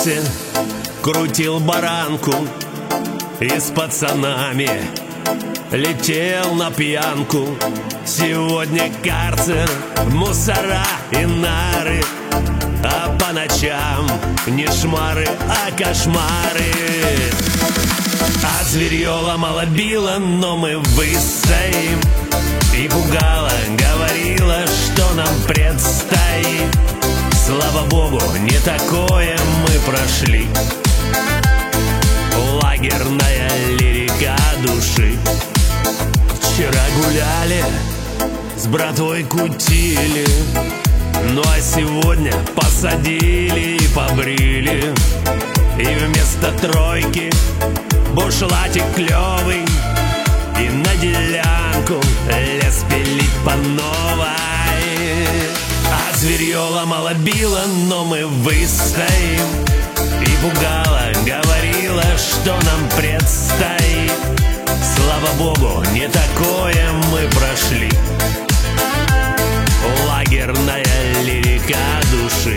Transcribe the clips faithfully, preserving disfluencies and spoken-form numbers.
трассе крутил баранку и с пацанами летел на пьянку. Сегодня карцер, мусора и нары, а по ночам не шмары, а кошмары. А зверье ломало било, но мы выстоим. И пугало, говорила, что нам предстоит. Слава богу, не такое мы прошли. Лагерная лирика души. Вчера гуляли, с братвой кутили, ну а сегодня посадили и побрили. И вместо тройки бушлатик клевый, и на делянку лес пилить по новой. А зверье ломало било, но мы выстоим. И пугало, говорила, что нам предстоит. Слава богу, не такое мы прошли. Лагерная лирика души.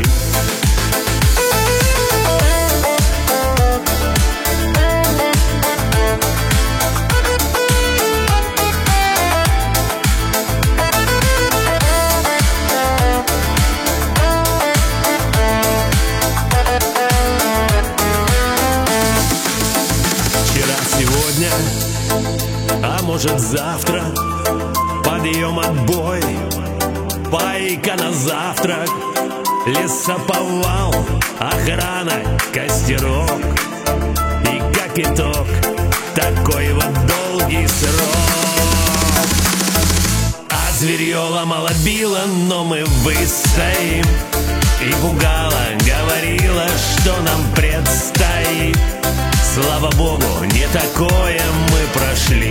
Сегодня, а может завтра, подъем, отбой, пайка на завтрак, лесоповал, охрана, костерок. И как итог, такой вот долгий срок. А зверье ломало било, но мы выстоим. И пугало, говорила, что нам предстоит. Слава богу, не такое мы прошли.